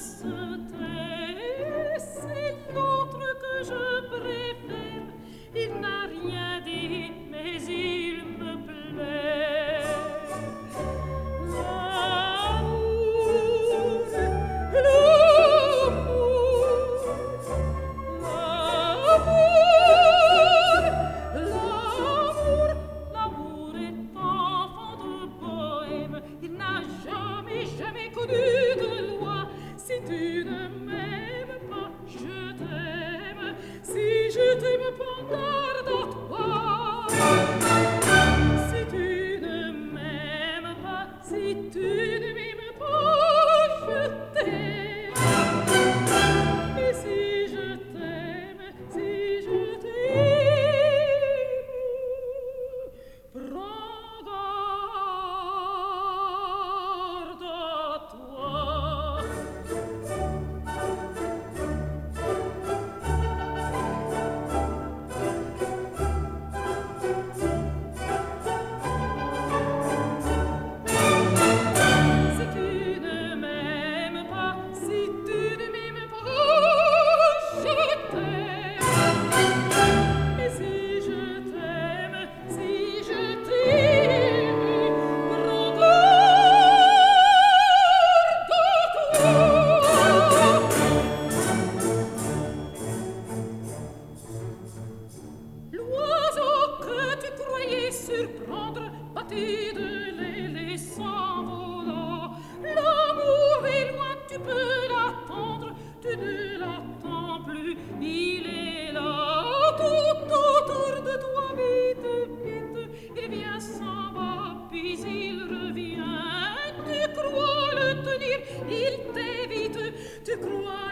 se tait, c'est l'autre que je préfère. Il n'a rien dit, mais il me plaît. L'amour est enfant de poème. Il n'a jamais connu de loi. Si tu ne m'aimes pas, je t'aime. Si je t'aime pas, garde à toi. Si tu ne m'aimes pas, si tu ne m'aimes pas, je t'aime. Et si je t'aime, si je t'aime, prends garde à toi. Si tu ne m'aimes pas, si tu ne m'aimes pas, je t'aime. Et si je t'aime, prends garde à toi. L'oiseau que tu croyais surprendre, battu de l'aile et s'envolant. L'amour est loin, tu peux l'attendre, tu ne l'attends plus, il est là, tout autour de toi, vite, il vient, s'en va, puis il revient. Tu crois le tenir, il t'évite, tu crois